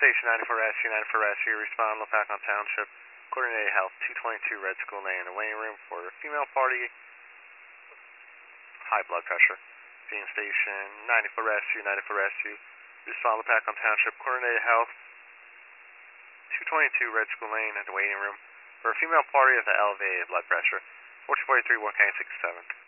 Station 94 Rescue, 94 Rescue, respond Lopakon Township, coordinated health, 222 Red School Lane, the waiting room for a female party, high blood pressure. Being Station 94 Rescue, 94 Rescue, respond Lopakon Township, coordinated health, 222 Red School Lane, at the waiting room for a female party with elevated blood pressure, 1443 1K67.